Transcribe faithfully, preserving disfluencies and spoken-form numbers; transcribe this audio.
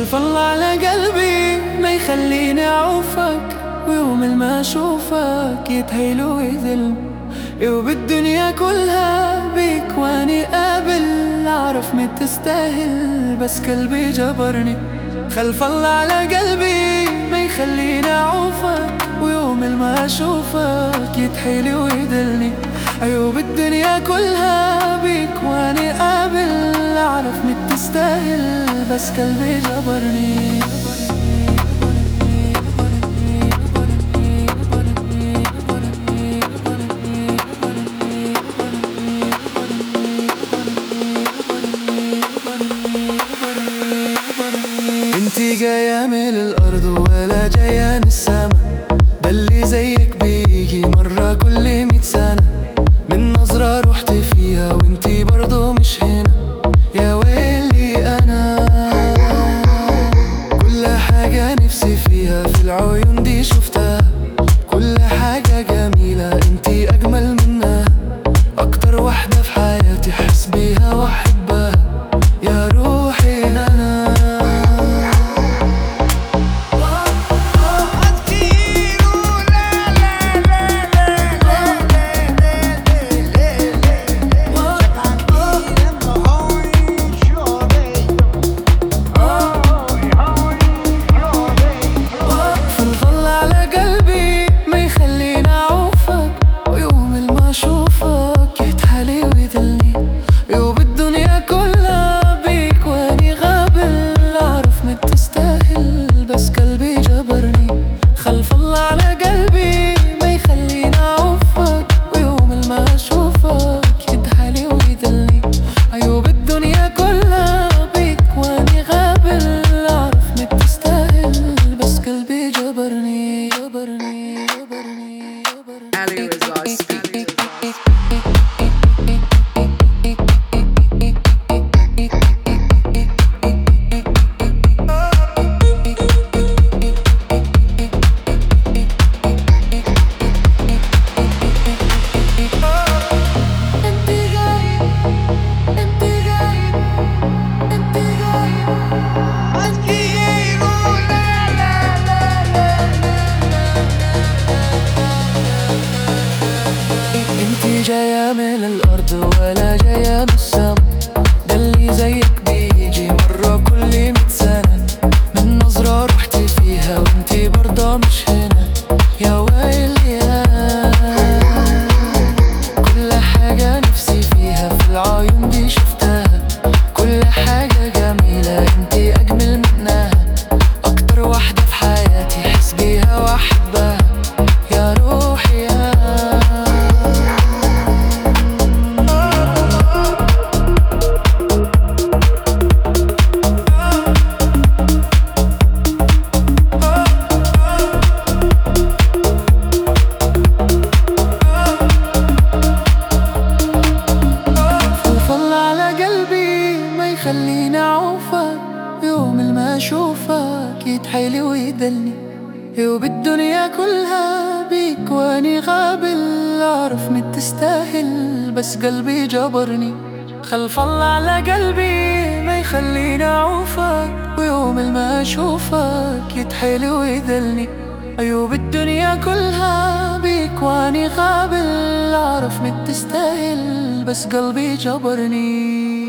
خلف الله على قلبي ما يخليني أعوفك، ويوم ما أشوفك يتهيل ويذل، وبالدنيا كلها بيك واني قابل، أعرف ما تستاهل بس قلبي جبرني. خلف الله على قلبي ما يخليني أعوفك، ويوم ما أشوفك يتحيل ويدلني، عيوب الدنيا كلها بيك واني قابل، أعرف ما تستاهل بس قلبي جبرني. انتي جاية من الأرض ولا جاية من السما، ده اللي زيك بيجي مرة كل مية سنة، من نظرة رحت فيها وانتي برضو مش هنا، يا ويلي أنا كل حاجة نفسي فيها في العيون دي شفتها، كل حاجة جميلة انتي أجمل منها، أكتر واحدة في حياتي حس بيها وأحبها، يا روحي أنا. جاية من الأرض ولا جاية من السما، ده اللي زيك بيجي مرة كل مية سنة، من نظرة رحت فيها وانتي برضه مش هنا، يا ويلي أنا كل حاجة نفسي فيها في العيون دي شفتها، كل حاجة جميلة انتي أجمل منها، أكتر واحدة في حياتي حس بيها وأحبها، يا روحي أنا. خليني أعوفك، يوم ما أشوفك يتحيلي ويدلني، وبالدنيا كلها بيك واني قابل، أعرف ما تستاهل بس قلبي جبرني. خلف الله على قلبي ما يخليني أعوفك، ويوم ما أشوفك يتحيلي ويدلني، عيوب الدنيا كلها بيك واني قابل، أعرف ما تستاهل بس قلبي جبرني.